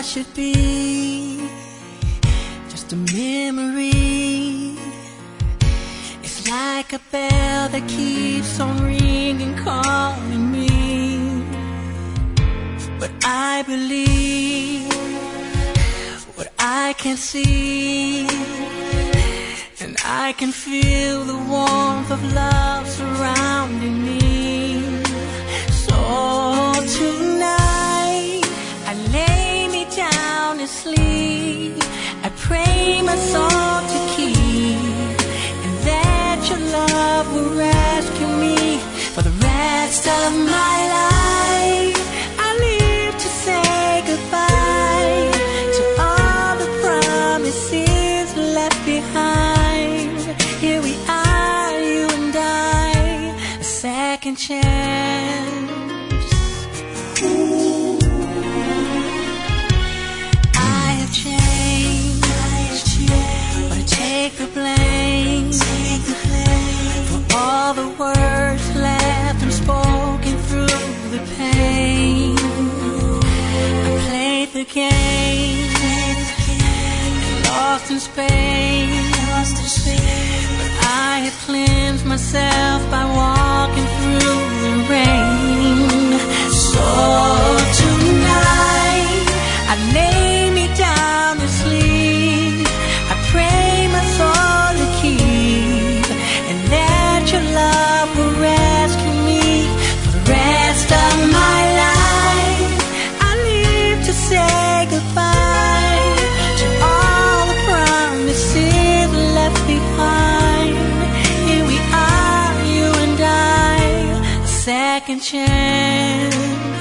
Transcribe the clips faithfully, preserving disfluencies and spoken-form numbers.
should be just a memory. It's like a bell that keeps on ringing, calling me. But I believe what I can see, and I can feel the warmth of love surrounding me. So tonight I lay me down to sleep. I pray my soul to keep, and that your love will rescue me for the rest of my life. I live to say goodbye to all the promises left behind. Here we are, you and I, a second chance. I have changed, I have changed, but I take the blame, take the blame for all the words left unspoken through the pain. I played the game, played the game, and lost in space, lost in space. But I have cleansed myself by walking through the rain. So tonight I lay me down to sleep. I pray my soul to keep, and that your love will rescue me for the rest of my life. I live to say goodbye to all the promises left behind. Here we are, you and I, a second chance.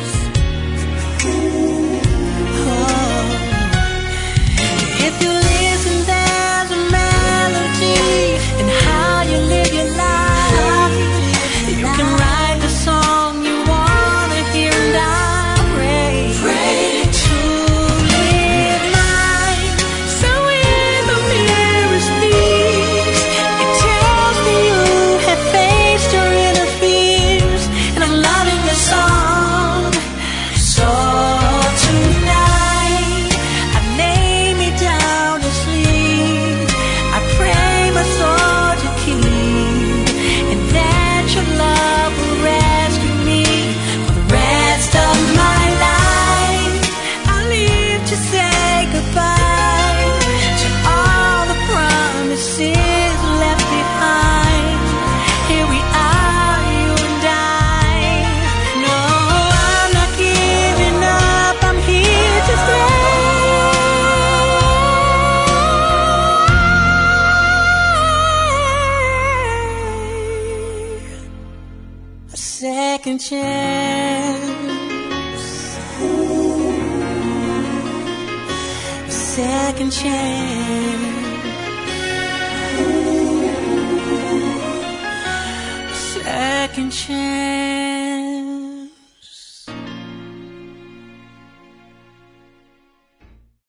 If you listen, there's a melody in how you live your life. You can write the song you wanna hear, and I pray, pray to live mine. So when the mirror speaks, it tells me you have faced your inner fears, and I'm loving your song. So tonight I lay me down to sleep. I pray my soul to keep, and that your love will rescue me for the rest of my life. I live to say goodbye to all the promises left behind. Here we are, you and I. No, I'm not giving up, I'm here to stay. A second chance, a second chance, a second chance.